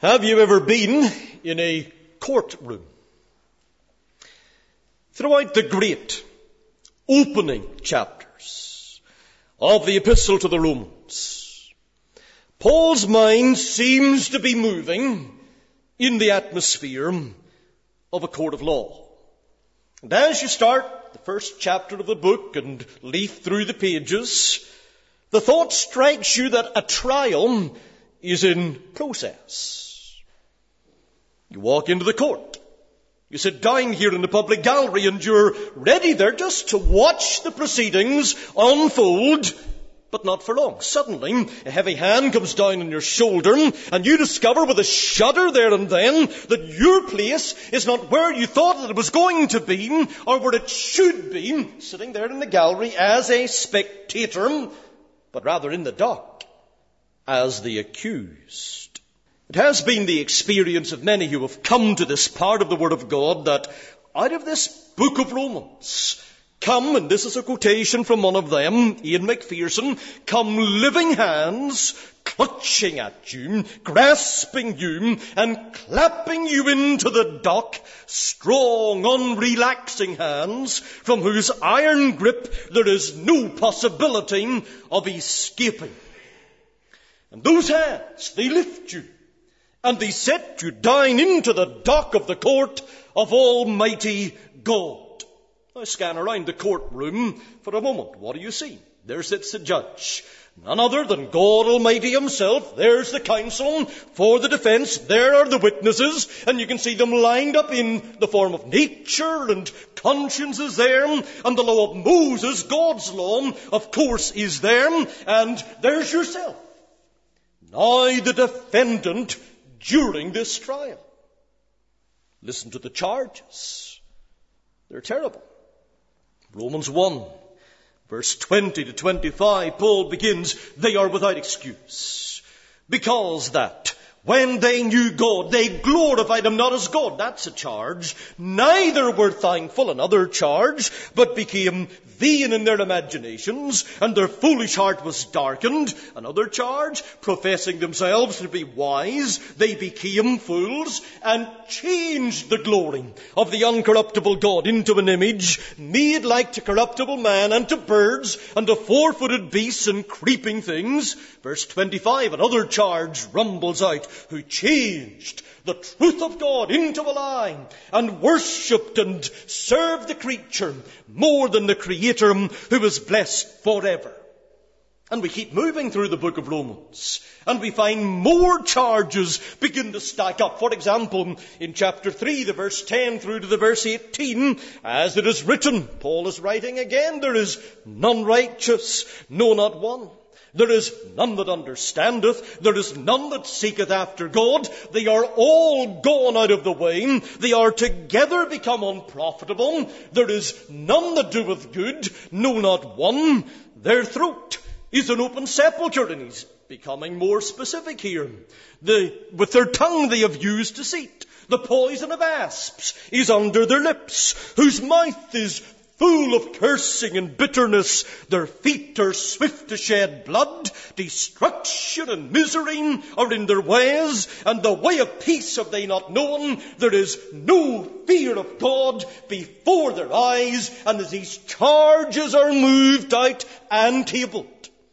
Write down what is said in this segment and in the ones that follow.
Have you ever been in a courtroom? Throughout the great opening chapters of the Epistle to the Romans, Paul's mind seems to be moving in the atmosphere of a court of law. And as you start the first chapter of the book and leaf through the pages, the thought strikes you that a trial is in process. You walk into the court. You sit down here in the public gallery and you're ready there just to watch the proceedings unfold, but not for long. Suddenly, a heavy hand comes down on your shoulder and you discover with a shudder there and then that your place is not where you thought that it was going to be or where it should be, sitting there in the gallery as a spectator, but rather in the dock as the accused. It has been the experience of many who have come to this part of the Word of God that out of this book of Romans come, and this is a quotation from one of them, Ian McPherson, come living hands clutching at you, grasping you, and clapping you into the dock, strong, unrelaxing hands from whose iron grip there is no possibility of escaping. And those hands, they lift you, and they set you down into the dock of the court of Almighty God. Now scan around the courtroom for a moment. What do you see? There sits the judge, none other than God Almighty himself. There's the counsel for the defense. There are the witnesses, and you can see them lined up in the form of nature, and conscience is there, and the law of Moses, God's law, of course, is there, and there's yourself. Now the defendant during this trial. Listen to the charges. They're terrible. Romans 1, verse 20 to 25, Paul begins, they are without excuse, because that when they knew God, they glorified him not as God. That's a charge. Neither were thankful, another charge, but became vain in their imaginations, and their foolish heart was darkened. Another charge, professing themselves to be wise, they became fools, and changed the glory of the uncorruptible God into an image made like to corruptible man, and to birds, and to four-footed beasts, and creeping things. Verse 25, another charge rumbles out, who changed the truth of God into a lie, and worshipped and served the creature more than the Creator, who is blessed forever. And we keep moving through the book of Romans, and we find more charges begin to stack up. For example, in chapter 3, the verse 10 through to the verse 18, as it is written, Paul is writing again, there is none righteous, no, not one. There is none that understandeth. There is none that seeketh after God. They are all gone out of the way. They are together become unprofitable. There is none that doeth good, no, not one. Their throat is an open sepulchre. And he's becoming more specific here. With their tongue they have used deceit. The poison of asps is under their lips, whose mouth is full of cursing and bitterness. Their feet are swift to shed blood. Destruction and misery are in their ways, and the way of peace have they not known. There is no fear of God before their eyes, and as these charges are moved out and tabled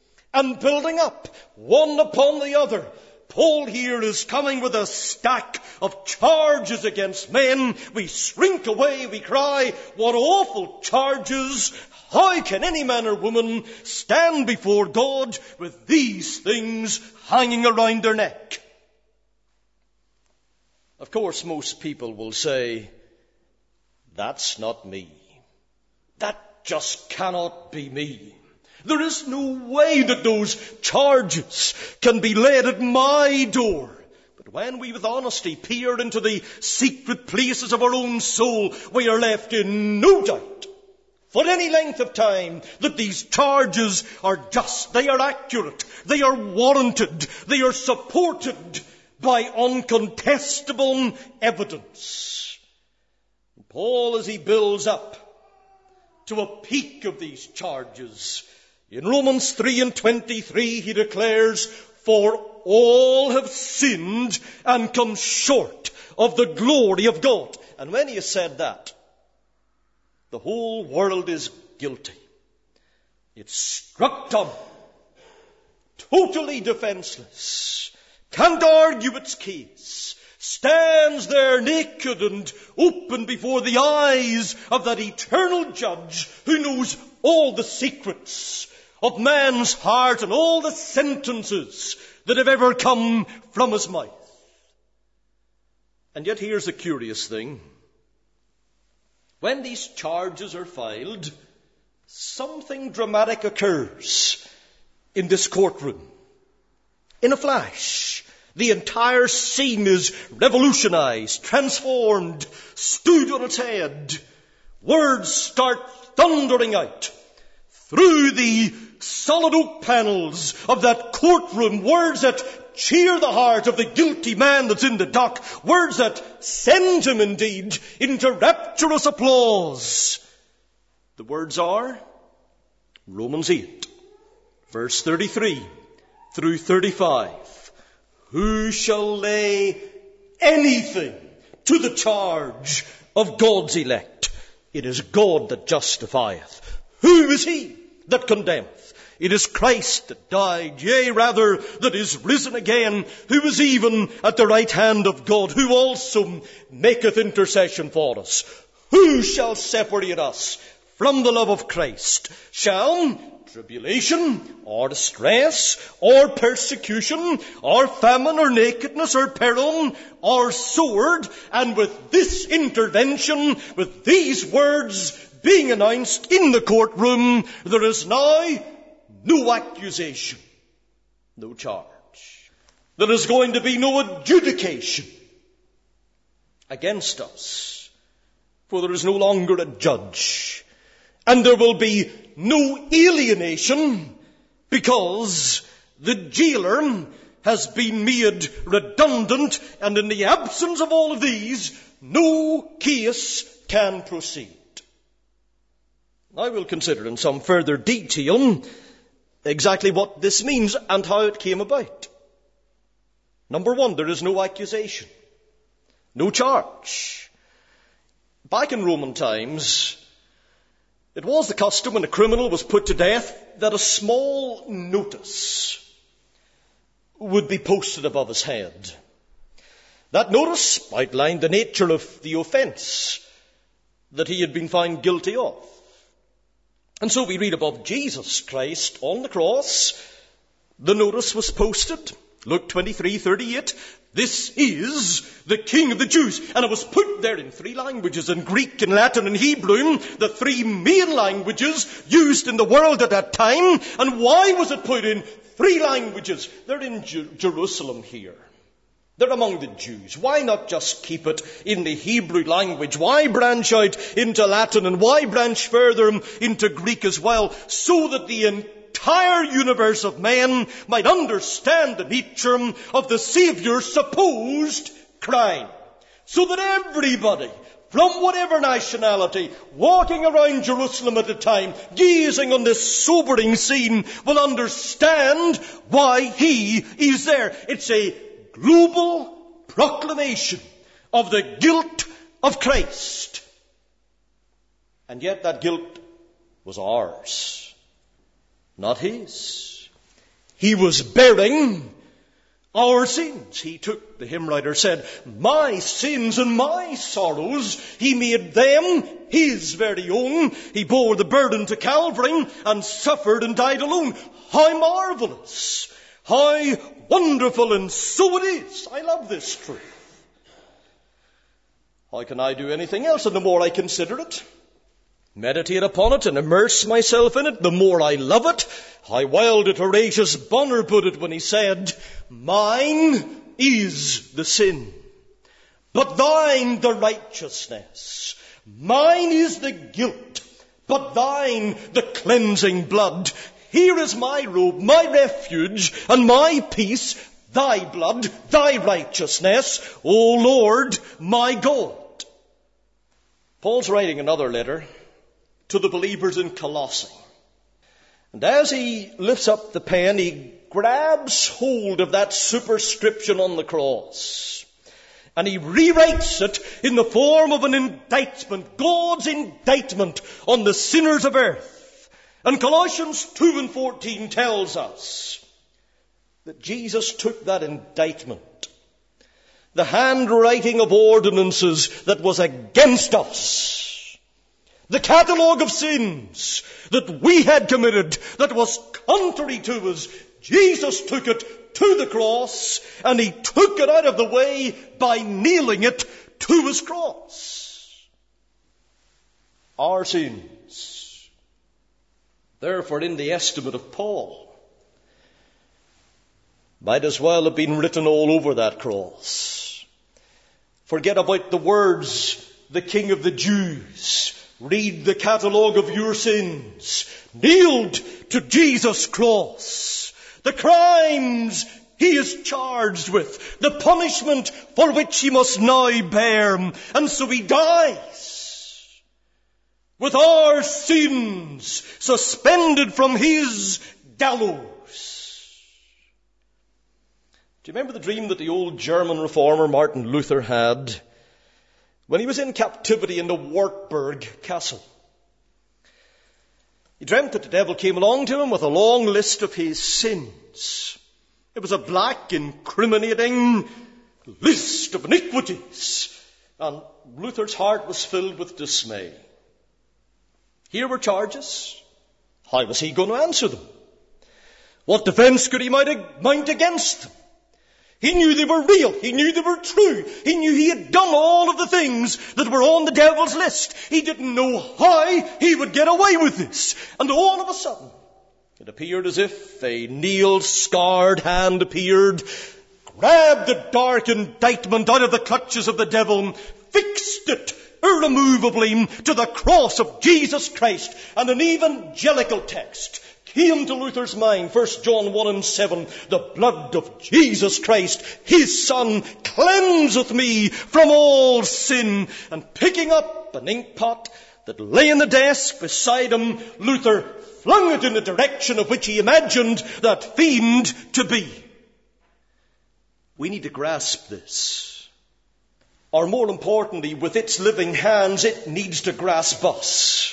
and building up one upon the other, Paul here is coming with a stack of charges against men. We shrink away, we cry, what awful charges! How can any man or woman stand before God with these things hanging around their neck? Of course, most people will say, that's not me. That just cannot be me. There is no way that those charges can be laid at my door. But when we with honesty peer into the secret places of our own soul, we are left in no doubt for any length of time that these charges are just, they are accurate, they are warranted, they are supported by uncontestable evidence. Paul, as he builds up to a peak of these charges, in Romans 3 and 23, he declares, for all have sinned and come short of the glory of God. And when he has said that, the whole world is guilty. It's struck dumb, totally defenseless, can't argue its case, stands there naked and open before the eyes of that eternal judge who knows all the secrets of man's heart and all the sentences that have ever come from his mouth. And yet here's a curious thing. When these charges are filed, something dramatic occurs in this courtroom. In a flash, the entire scene is revolutionized, transformed, stood on its head. Words start thundering out through the solid oak panels of that courtroom, words that cheer the heart of the guilty man that's in the dock, words that send him indeed into rapturous applause. The words are Romans 8, verse 33 through 35. Who shall lay anything to the charge of God's elect? It is God that justifieth. Who is he that condemneth? It is Christ that died, yea, rather, that is risen again, who is even at the right hand of God, who also maketh intercession for us. Who shall separate us from the love of Christ? Shall tribulation, or distress, or persecution, or famine, or nakedness, or peril, or sword? And with this intervention, with these words being announced in the courtroom, there is now no accusation, no charge. There is going to be no adjudication against us, for there is no longer a judge. And there will be no alienation, because the jailer has been made redundant, and in the absence of all of these, no case can proceed. I will consider in some further detail exactly what this means and how it came about. Number one, there is no accusation, no charge. Back in Roman times, it was the custom when a criminal was put to death that a small notice would be posted above his head. That notice outlined the nature of the offence that he had been found guilty of. And so we read above Jesus Christ on the cross, the notice was posted, Luke 23:38, this is the King of the Jews. And it was put there in three languages, in Greek, in Latin, and Hebrew, the three main languages used in the world at that time. And why was it put in three languages? They're in Jerusalem here. They're among the Jews. Why not just keep it in the Hebrew language? Why branch out into Latin, and why branch further into Greek as well? So that the entire universe of men might understand the nature of the Saviour's supposed crime. So that everybody, from whatever nationality, walking around Jerusalem at the time, gazing on this sobering scene, will understand why he is there. It's a global proclamation of the guilt of Christ. And yet that guilt was ours, not his. He was bearing our sins. He took, the hymn writer said, my sins and my sorrows, he made them his very own. He bore the burden to Calvary and suffered and died alone. How marvelous! How wonderful! And so it is. I love this truth. How can I do anything else? And the more I consider it, meditate upon it, and immerse myself in it, the more I love it. How well did Horatius Bonar put it when he said, mine is the sin, but thine the righteousness. Mine is the guilt, but thine the cleansing blood. Here is my robe, my refuge, and my peace, thy blood, thy righteousness, O Lord, my God. Paul's writing another letter to the believers in Colossae. And as he lifts up the pen, he grabs hold of that superscription on the cross and he rewrites it in the form of an indictment, God's indictment on the sinners of earth. And Colossians 2:14 tells us that Jesus took that indictment, the handwriting of ordinances that was against us, the catalogue of sins that we had committed that was contrary to us. Jesus took it to the cross, and he took it out of the way by nailing it to his cross. Our sins, therefore, in the estimate of Paul, might as well have been written all over that cross. Forget about the words, the King of the Jews. Read the catalogue of your sins. Nailed to Jesus' cross. The crimes he is charged with. The punishment for which he must now bear. And so he dies with our sins suspended from his gallows. Do you remember the dream that the old German reformer Martin Luther had when he was in captivity in the Wartburg castle? He dreamt that the devil came along to him with a long list of his sins. It was a black, incriminating list of iniquities. And Luther's heart was filled with dismay. Here were charges. How was he going to answer them? What defense could he mount against them? He knew they were real. He knew they were true. He knew he had done all of the things that were on the devil's list. He didn't know how he would get away with this. And all of a sudden, it appeared as if a nail-scarred hand appeared, grabbed the dark indictment out of the clutches of the devil, fixed it irremovably to the cross of Jesus Christ. And an evangelical text came to Luther's mind, 1 John 1:7, the blood of Jesus Christ, his Son, cleanseth me from all sin. And picking up an inkpot that lay in the desk beside him, Luther flung it in the direction of which he imagined that fiend to be. We need to grasp this. Or more importantly, with its living hands, it needs to grasp us.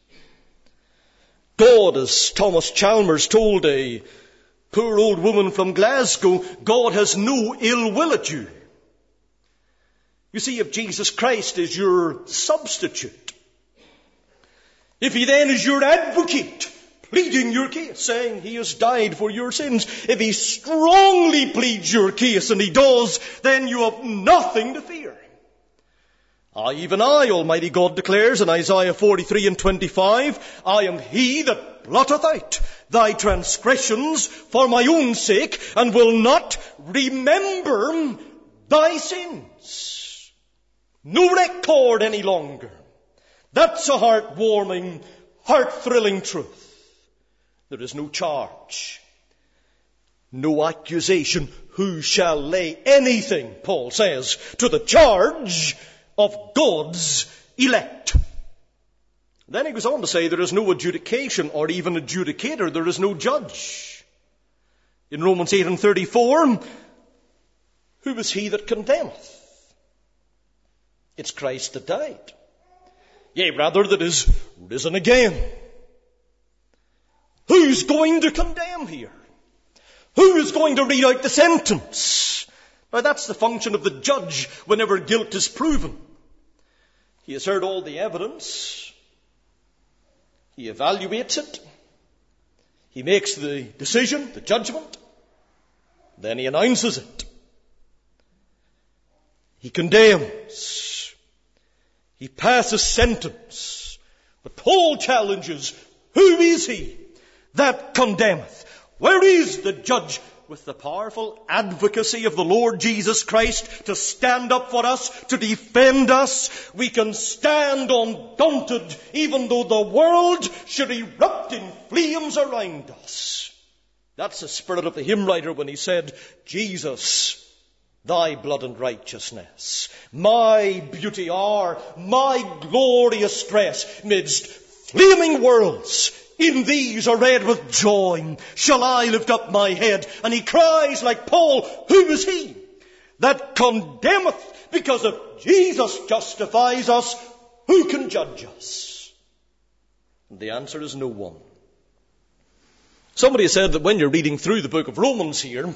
God, as Thomas Chalmers told a poor old woman from Glasgow, God has no ill will at you. You see, if Jesus Christ is your substitute, if he then is your advocate, pleading your case, saying he has died for your sins, if he strongly pleads your case, and he does, then you have nothing to fear. Even I, Almighty God declares in Isaiah 43:25, I am he that blotteth out thy transgressions for my own sake, and will not remember thy sins. No record any longer. That's a heart-warming, heart-thrilling truth. There is no charge, no accusation. Who shall lay anything, Paul says, to the charge of God's elect? Then he goes on to say there is no adjudication or even adjudicator. There is no judge. In Romans 8:34, who is he that condemneth? It's Christ that died. Yea, rather, that is risen again. Who's going to condemn here? Who is going to read out the sentence? Now, that's the function of the judge whenever guilt is proven. He has heard all the evidence. He evaluates it. He makes the decision, the judgment. Then he announces it. He condemns. He passes sentence. But Paul challenges, who is he that condemneth? Where is the judge with the powerful advocacy of the Lord Jesus Christ to stand up for us, to defend us? We can stand undaunted even though the world should erupt in flames around us. That's the spirit of the hymn writer when he said, Jesus, thy blood and righteousness, my beauty are, my glorious dress, midst flaming worlds, in these are read with joy. Shall I lift up my head? And he cries like Paul, who is he that condemneth? Because if Jesus justifies us, who can judge us? And the answer is no one. Somebody said that when you're reading through the book of Romans here,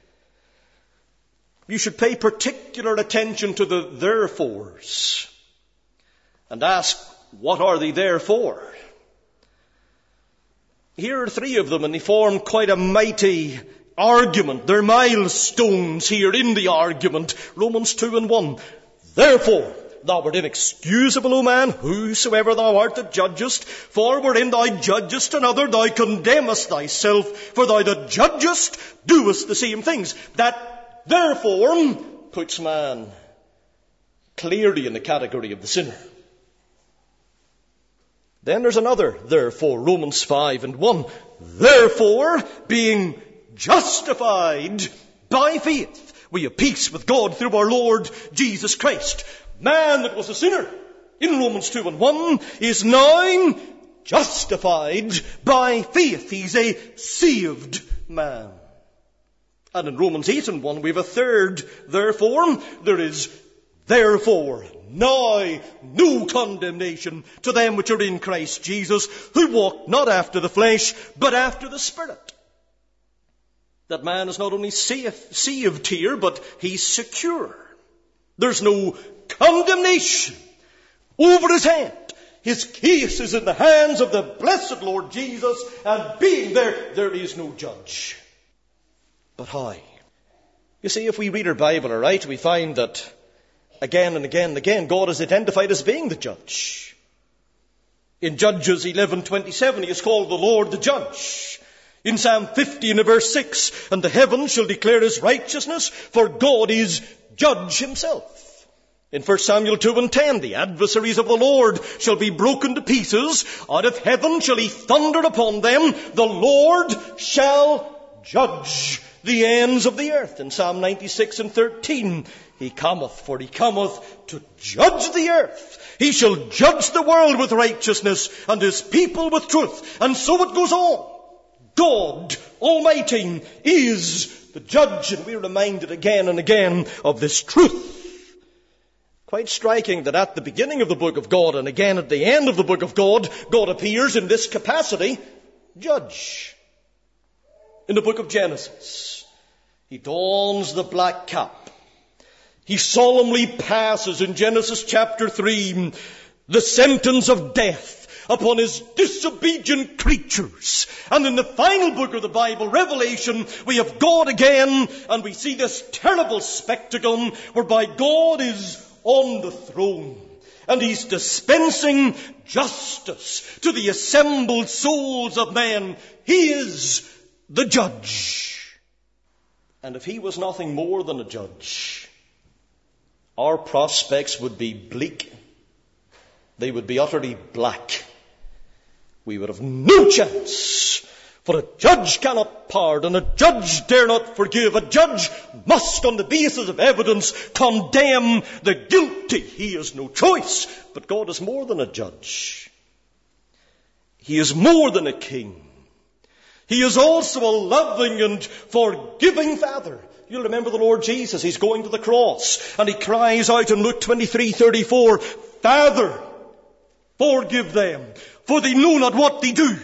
you should pay particular attention to the therefores and ask, what are they there for? Here are three of them, and they form quite a mighty argument. They're milestones here in the argument. Romans 2:1. Therefore, thou art inexcusable, O man, whosoever thou art that judgest. For wherein thou judgest another, thou condemnest thyself. For thou that judgest doest the same things. That therefore puts man clearly in the category of the sinner. Then there's another therefore, Romans 5:1. Therefore, being justified by faith, we have peace with God through our Lord Jesus Christ. Man that was a sinner in Romans 2:1 is now justified by faith. He's a saved man. And in Romans 8:1 we have a third therefore. There is therefore now no condemnation to them which are in Christ Jesus, who walk not after the flesh, but after the Spirit. That man is not only saved here, but he's secure. There's no condemnation over his head. His case is in the hands of the blessed Lord Jesus, and being there, there is no judge. But how? You see, if we read our Bible aright, we find that again and again and again, God is identified as being the judge. In Judges 11:27, he is called the Lord the Judge. In Psalm 50 and verse 6, and the heavens shall declare his righteousness, for God is judge himself. In 1 Samuel 2:10, the adversaries of the Lord shall be broken to pieces. Out of heaven shall he thunder upon them. The Lord shall judge the ends of the earth. In Psalm 96:13, he cometh, for he cometh to judge the earth. He shall judge the world with righteousness, and his people with truth. And so it goes on. God Almighty is the judge, and we're reminded again and again of this truth. Quite striking that at the beginning of the book of God and again at the end of the book of God, God appears in this capacity, judge. In the book of Genesis, he dons the black cap. He solemnly passes in Genesis chapter 3 the sentence of death upon his disobedient creatures. And in the final book of the Bible, Revelation, we have God again, and we see this terrible spectacle whereby God is on the throne, and he's dispensing justice to the assembled souls of men. He is the judge. And if he was nothing more than a judge, our prospects would be bleak. They would be utterly black. We would have no chance. For a judge cannot pardon, a judge dare not forgive, a judge must, on the basis of evidence, condemn the guilty. He has no choice. But God is more than a judge. He is more than a king. He is also a loving and forgiving Father. You'll remember the Lord Jesus. He's going to the cross, and he cries out in Luke 23:34, Father, forgive them, for they know not what they do.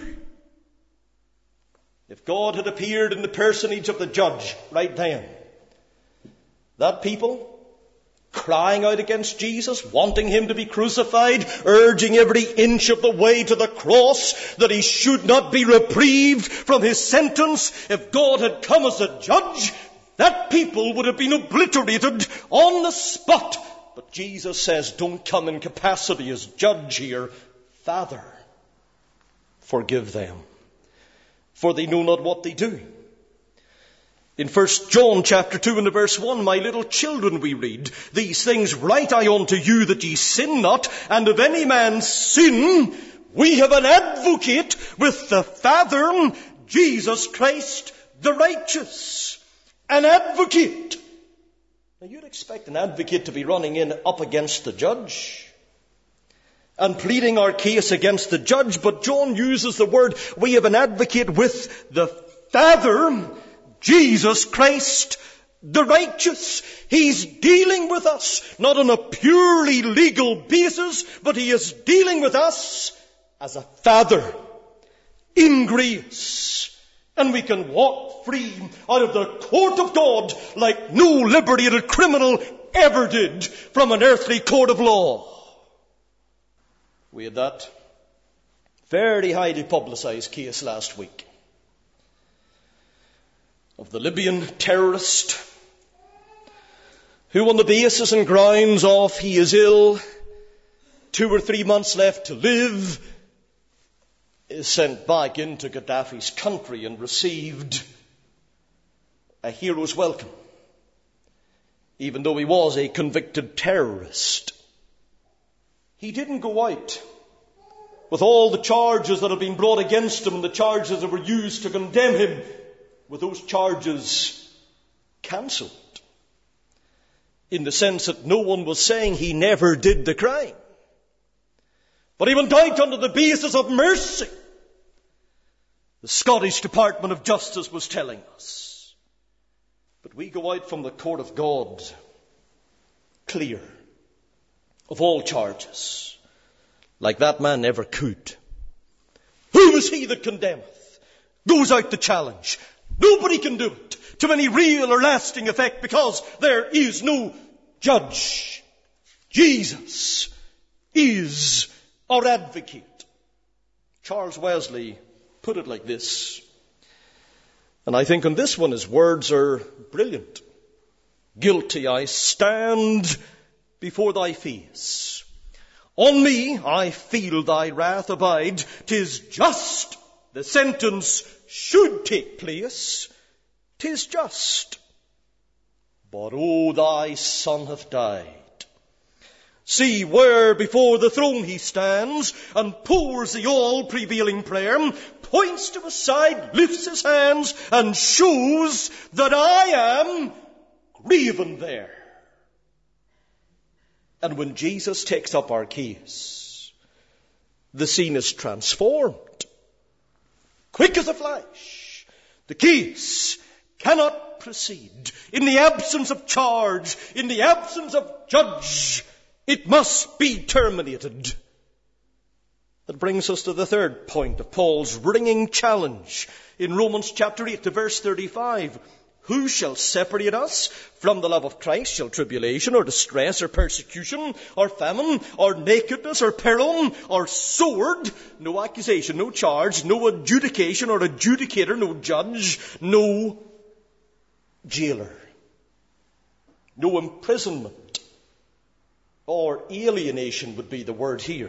If God had appeared in the personage of the judge right then, that people crying out against Jesus, wanting him to be crucified, urging every inch of the way to the cross that he should not be reprieved from his sentence, if God had come as a judge, that people would have been obliterated on the spot. But Jesus says, don't come in capacity as judge here. Father, forgive them, for they know not what they do. In 1 John chapter 2 and verse 1, my little children, we read, these things write I unto you that ye sin not, and if any man sin, we have an advocate with the Father, Jesus Christ the righteous. An advocate. Now you'd expect an advocate to be running in up against the judge. and pleading our case against the judge, but John uses the word, we have an advocate with the Father, Jesus Christ, the righteous. He's dealing with us, not on a purely legal basis, but he is dealing with us as a Father in grace. And we can walk free out of the court of God like no liberated criminal ever did from an earthly court of law. We had that very highly publicized case last week of the Libyan terrorist who, on the basis and grounds of he is ill, 2 or 3 months left to live, is sent back into Gaddafi's country and received a hero's welcome, even though he was a convicted terrorist. He didn't go out with all the charges that had been brought against him and the charges that were used to condemn him, with those charges cancelled, in the sense that no one was saying he never did the crime. But he went out under the basis of mercy, the Scottish Department of Justice was telling us. But we go out from the court of God clear of all charges, like that man never could. Who is he that condemneth? Goes out to challenge. Nobody can do it to any real or lasting effect, because there is no judge. Jesus is our advocate. Charles Wesley put it like this, and I think on this one his words are brilliant. Guilty I stand before thy face. On me I feel thy wrath abide. 'Tis just the sentence should take place. 'Tis just. But oh, thy Son hath died. See where before the throne he stands and pours the all-prevailing prayer, points to his side, lifts his hands, and shows that I am graven there. And when Jesus takes up our case, the scene is transformed. Quick as a flash, the case cannot proceed. In the absence of charge, in the absence of judge, it must be terminated. That brings us to the third point of Paul's ringing challenge in Romans chapter 8 to verse 35. Who shall separate us from the love of Christ? Shall tribulation or distress or persecution or famine or nakedness or peril or sword? No accusation, no charge, no adjudication or adjudicator, no judge, no jailer, no imprisonment or alienation would be the word here.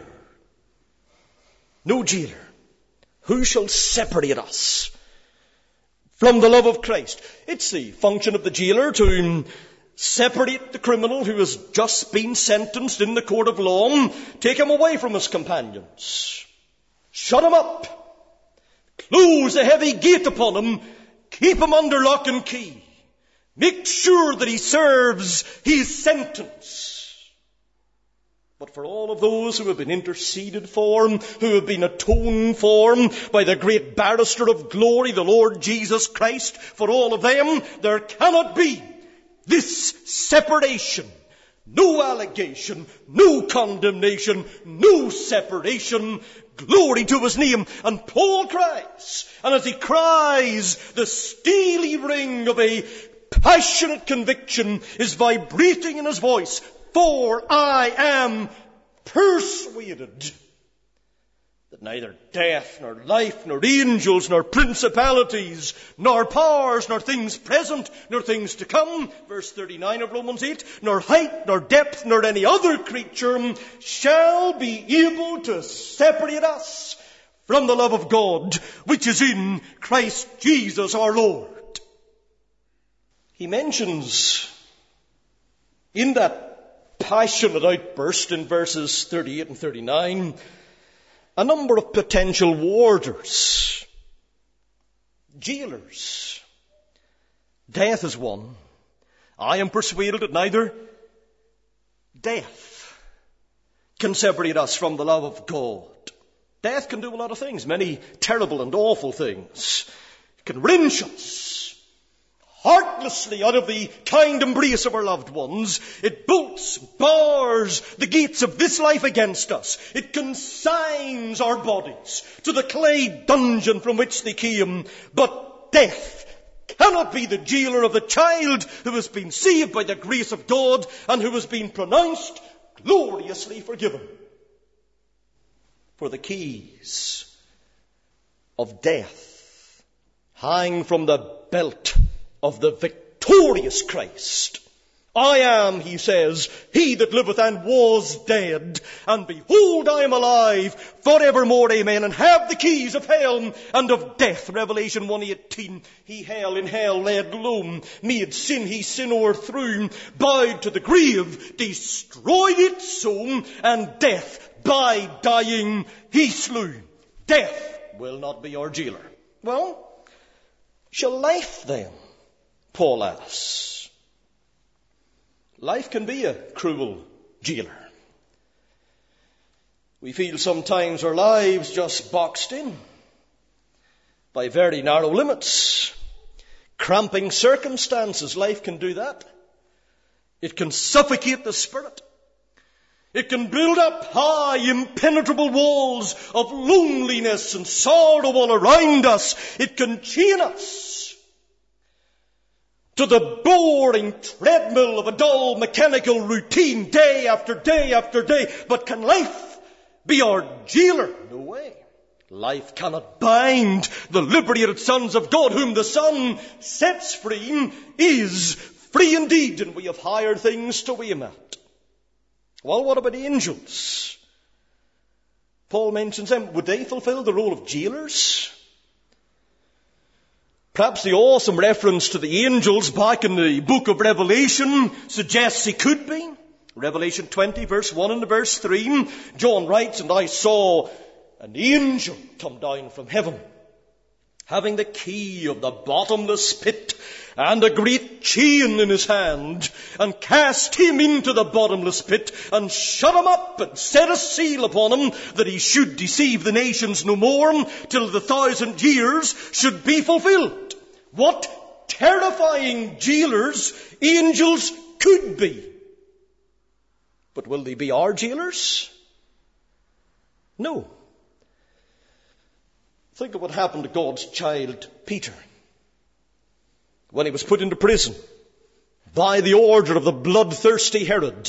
No jailer. Who shall separate us from the love of Christ? It's the function of the jailer to separate the criminal who has just been sentenced in the court of law, take him away from his companions, shut him up, close a heavy gate upon him, keep him under lock and key, make sure that he serves his sentence. But for all of those who have been interceded for, who have been atoned for by the great barrister of glory, the Lord Jesus Christ, for all of them, there cannot be this separation. No allegation, no condemnation, no separation. Glory to his name. And Paul cries, and as he cries, the steely ring of a passionate conviction is vibrating in his voice. For I am persuaded that neither death, nor life, nor angels, nor principalities, nor powers, nor things present, nor things to come, verse 39 of Romans 8, nor height, nor depth, nor any other creature shall be able to separate us from the love of God, which is in Christ Jesus our Lord. He mentions in that passionate outburst in verses 38 and 39 a number of potential warders, jailers. Death is one. I am persuaded that neither death, can separate us from the love of God. Death can do a lot of things, many terrible and awful things. It can wrench us heartlessly out of the kind embrace of our loved ones. It bolts, bars the gates of this life against us. It consigns our bodies to the clay dungeon from which they came. But death cannot be the jailer of the child who has been saved by the grace of God and who has been pronounced gloriously forgiven. For the keys of death hang from the belt of the victorious Christ. I am, he says, he that liveth and was dead, and behold, I am alive forevermore, amen, and have the keys of hell and of death. Revelation 1:18. He hell in hell laid low, made sin he sin o'erthrew, bowed to the grave, destroyed it so, and death by dying he slew. Death will not be our jailer. Well, shall life then? Paul asks. Life can be a cruel jailer. We feel sometimes our lives just boxed in by very narrow limits, cramping circumstances. Life can do that. It can suffocate the spirit. It can build up high, impenetrable walls of loneliness and sorrow all around us. It can chain us to the boring treadmill of a dull mechanical routine day after day after day. But can life be our jailer? No way. Life cannot bind the liberated sons of God, whom the Son sets free is free indeed, and we have higher things to aim at. Well, what about angels? Paul mentions them. Would they fulfill the role of jailers? Perhaps the awesome reference to the angels back in the book of Revelation suggests he could be. Revelation 20, verse 1 and verse 3, John writes, and I saw an angel come down from heaven, having the key of the bottomless pit and a great chain in his hand, and cast him into the bottomless pit, and shut him up, and set a seal upon him, that he should deceive the nations no more, till the 1,000 years should be fulfilled. What terrifying jailers angels could be. But will they be our jailers? No. Think of what happened to God's child Peter when he was put into prison by the order of the bloodthirsty Herod.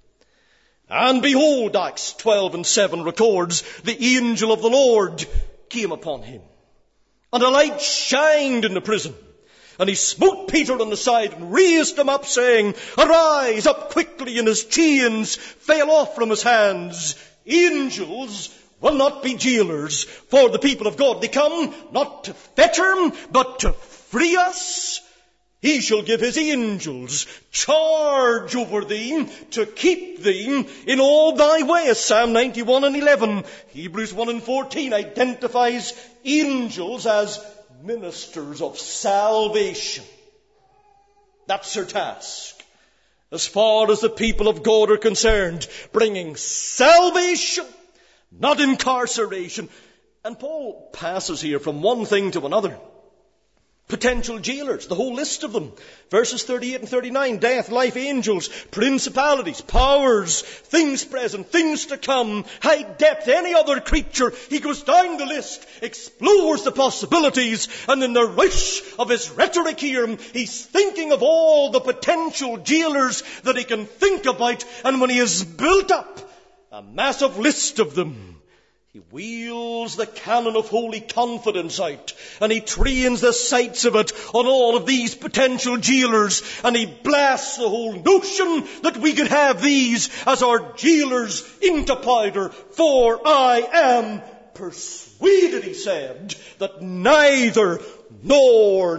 And behold, Acts 12 and 7 records, the angel of the Lord came upon him, and a light shined in the prison. And he smote Peter on the side and raised him up, saying, Arise up quickly. And his chains fell off from his hands. Angels will not be jailers for the people of God. They come not to fetter, but to free us. He shall give his angels charge over thee, to keep thee in all thy ways. Psalm 91 and 11. Hebrews 1 and 14 identifies angels as ministers of salvation. That's their task, as far as the people of God are concerned, bringing salvation, not incarceration. And Paul passes here from one thing to another. Potential jailers, the whole list of them. Verses 38 and 39, death, life, angels, principalities, powers, things present, things to come, height, depth, any other creature. He goes down the list, explores the possibilities, and in the rush of his rhetoric here, he's thinking of all the potential jailers that he can think about, and when he has built up a massive list of them, he wheels the cannon of holy confidence out, and he trains the sights of it on all of these potential jailers, and he blasts the whole notion that we could have these as our jailers into powder. For I am persuaded, he said, that neither nor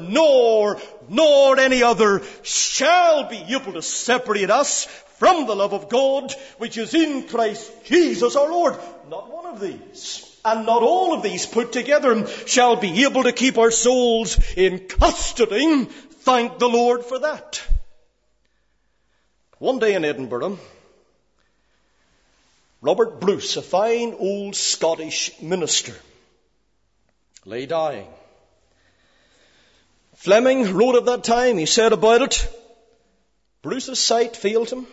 any other shall be able to separate us from the love of God, which is in Christ Jesus our Lord. Not one of these, and not all of these put together, shall be able to keep our souls in custody. Thank the Lord for that. One day in Edinburgh, Robert Bruce, a fine old Scottish minister, lay dying. Fleming wrote of that time, he said about it, Bruce's sight failed him.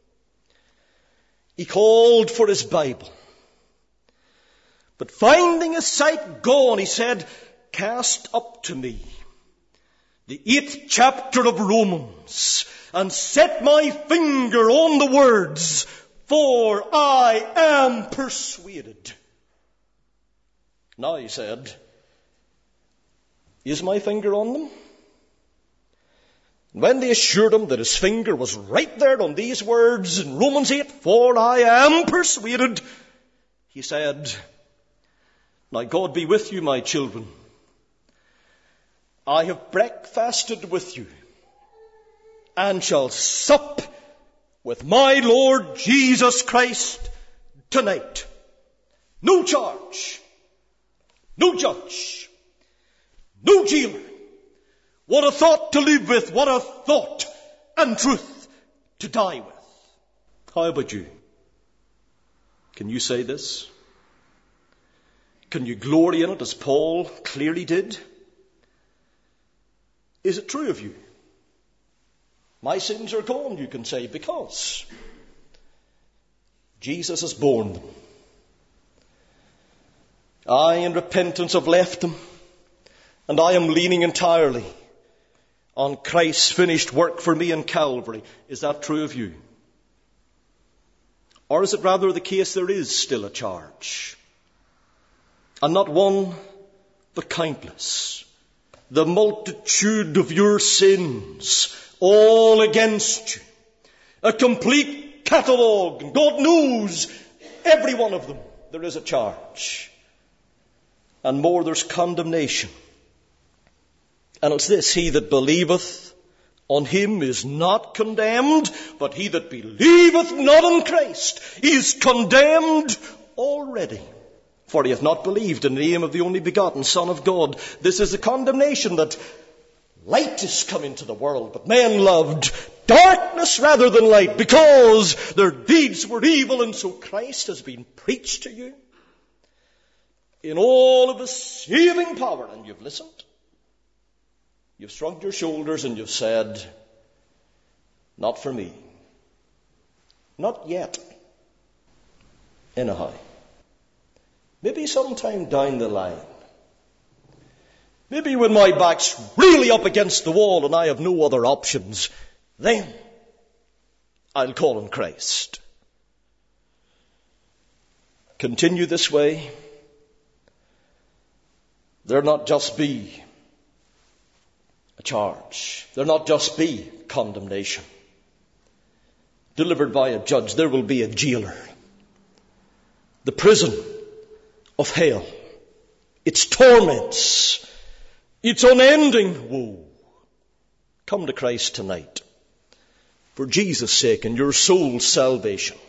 He called for his Bible. But finding his sight gone, he said, cast up to me the 8th chapter of Romans and set my finger on the words, for I am persuaded. Now, he said, is my finger on them? And when they assured him that his finger was right there on these words in Romans 8, for I am persuaded, he said, now God be with you, my children. I have breakfasted with you and shall sup with my Lord Jesus Christ tonight. No charge, no judge, no jailer. What a thought to live with, what a thought and truth to die with. How about you? Can you say this? Can you glory in it as Paul clearly did? Is it true of you? My sins are gone, you can say, because Jesus has borne them. I, in repentance, have left them, and I am leaning entirely on Christ's finished work for me in Calvary. Is that true of you? Or is it rather the case there is still a charge? And not one, but countless. The multitude of your sins, all against you. A complete catalogue. And God knows every one of them. There is a charge. And more, there's condemnation. And it's this, he that believeth on him is not condemned, but he that believeth not on Christ is condemned already. For he hath not believed in the name of the only begotten Son of God. This is the condemnation, that light is come into the world, but men loved darkness rather than light, because their deeds were evil. And so Christ has been preached to you in all of his saving power, and you've listened. You've shrugged your shoulders and you've said, not for me. Not yet. Anyhow. Maybe sometime down the line. Maybe when my back's really up against the wall and I have no other options, then I'll call on Christ. Continue this way. There'll not just be a charge. There'll not just be condemnation delivered by a judge. There will be a jailer. The prison of hell. Its torments. Its unending woe. Come to Christ tonight. For Jesus' sake and your soul's salvation.